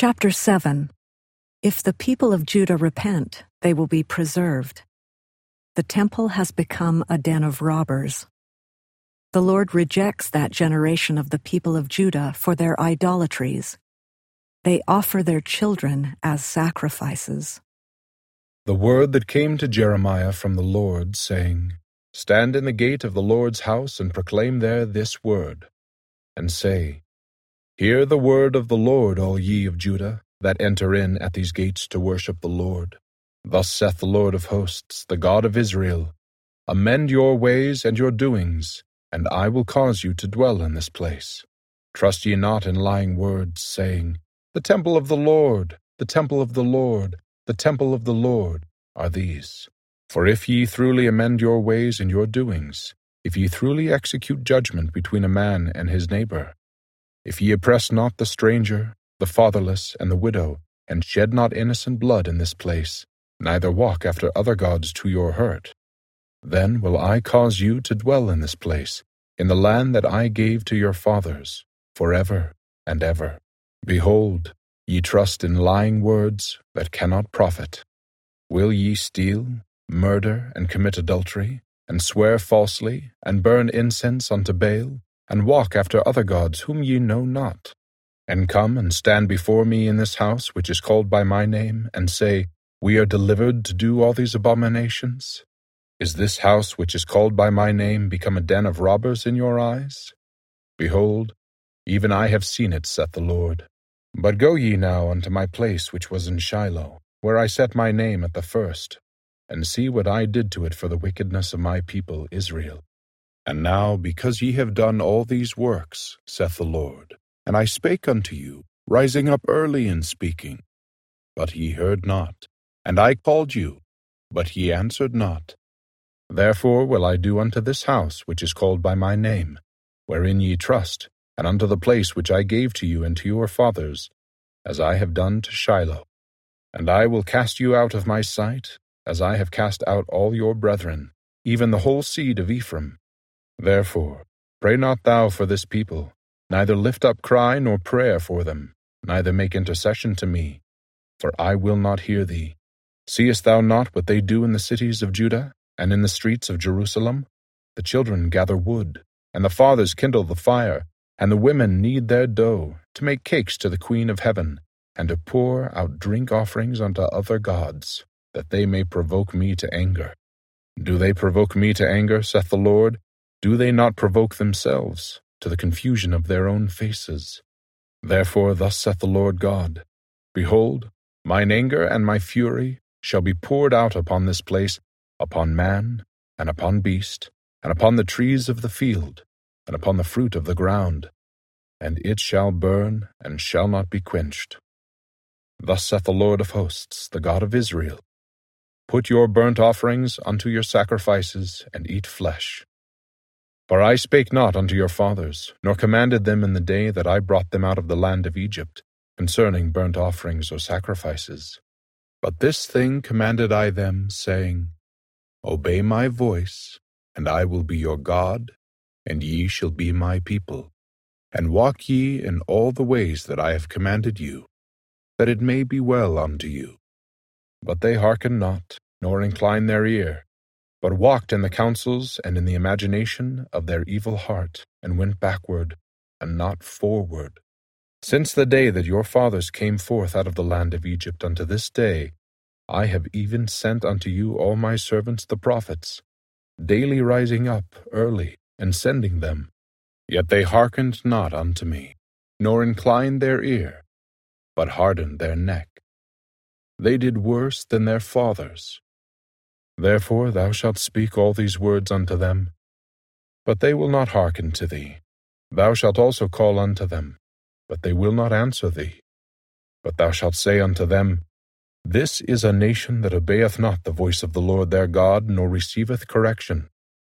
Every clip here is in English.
Chapter 7. If the people of Judah repent, they will be preserved. The temple has become a den of robbers. The Lord rejects that generation of the people of Judah for their idolatries. They offer their children as sacrifices. The word that came to Jeremiah from the Lord, saying, Stand in the gate of the Lord's house and proclaim there this word, and say, Hear the word of the Lord, all ye of Judah, that enter in at these gates to worship the Lord. Thus saith the Lord of hosts, the God of Israel, Amend your ways and your doings, and I will cause you to dwell in this place. Trust ye not in lying words, saying, The temple of the Lord, the temple of the Lord, the temple of the Lord are these. For if ye truly amend your ways and your doings, if ye truly execute judgment between a man and his neighbor, if ye oppress not the stranger, the fatherless, and the widow, and shed not innocent blood in this place, neither walk after other gods to your hurt, then will I cause you to dwell in this place, in the land that I gave to your fathers, forever and ever. Behold, ye trust in lying words that cannot profit. Will ye steal, murder, and commit adultery, and swear falsely, and burn incense unto Baal, and walk after other gods whom ye know not, and come and stand before me in this house which is called by my name, and say, We are delivered to do all these abominations? Is this house which is called by my name become a den of robbers in your eyes? Behold, even I have seen it, saith the Lord. But go ye now unto my place which was in Shiloh, where I set my name at the first, and see what I did to it for the wickedness of my people Israel. And now, because ye have done all these works, saith the Lord, and I spake unto you, rising up early and speaking, but ye heard not, and I called you, but ye answered not. Therefore will I do unto this house which is called by my name, wherein ye trust, and unto the place which I gave to you and to your fathers, as I have done to Shiloh. And I will cast you out of my sight, as I have cast out all your brethren, even the whole seed of Ephraim. Therefore, pray not thou for this people, neither lift up cry nor prayer for them, neither make intercession to me, for I will not hear thee. Seest thou not what they do in the cities of Judah, and in the streets of Jerusalem? The children gather wood, and the fathers kindle the fire, and the women knead their dough, to make cakes to the Queen of Heaven, and to pour out drink offerings unto other gods, that they may provoke me to anger. Do they provoke me to anger, saith the Lord? Do they not provoke themselves to the confusion of their own faces? Therefore thus saith the Lord God, Behold, mine anger and my fury shall be poured out upon this place, upon man, and upon beast, and upon the trees of the field, and upon the fruit of the ground, and it shall burn, and shall not be quenched. Thus saith the Lord of hosts, the God of Israel, Put your burnt offerings unto your sacrifices, and eat flesh. For I spake not unto your fathers, nor commanded them in the day that I brought them out of the land of Egypt, concerning burnt offerings or sacrifices. But this thing commanded I them, saying, Obey my voice, and I will be your God, and ye shall be my people. And walk ye in all the ways that I have commanded you, that it may be well unto you. But they hearkened not, nor inclined their ear, but walked in the counsels and in the imagination of their evil heart, and went backward, and not forward. Since the day that your fathers came forth out of the land of Egypt unto this day, I have even sent unto you all my servants the prophets, daily rising up early, and sending them. Yet they hearkened not unto me, nor inclined their ear, but hardened their neck. They did worse than their fathers. Therefore thou shalt speak all these words unto them, but they will not hearken to thee. Thou shalt also call unto them, but they will not answer thee. But thou shalt say unto them, This is a nation that obeyeth not the voice of the Lord their God, nor receiveth correction.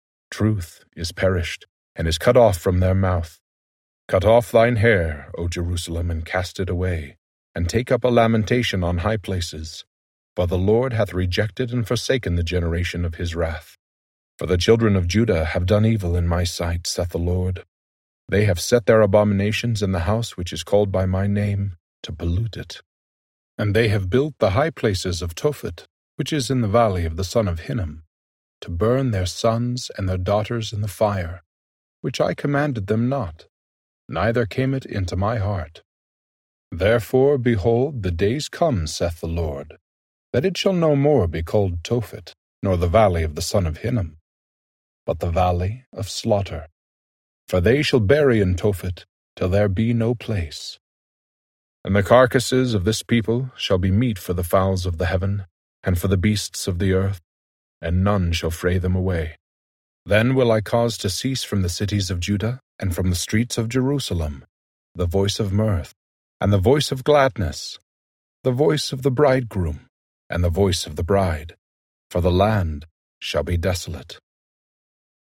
Truth is perished, and is cut off from their mouth. Cut off thine hair, O Jerusalem, and cast it away, and take up a lamentation on high places. For the Lord hath rejected and forsaken the generation of his wrath. For the children of Judah have done evil in my sight, saith the Lord. They have set their abominations in the house which is called by my name, to pollute it. And they have built the high places of Tophet, which is in the valley of the son of Hinnom, to burn their sons and their daughters in the fire, which I commanded them not, neither came it into my heart. Therefore, behold, the days come, saith the Lord, that it shall no more be called Tophet, nor the valley of the son of Hinnom, but the valley of slaughter. For they shall bury in Tophet till there be no place. And the carcasses of this people shall be meat for the fowls of the heaven, and for the beasts of the earth, and none shall fray them away. Then will I cause to cease from the cities of Judah, and from the streets of Jerusalem, the voice of mirth, and the voice of gladness, the voice of the bridegroom, and the voice of the bride, for the land shall be desolate.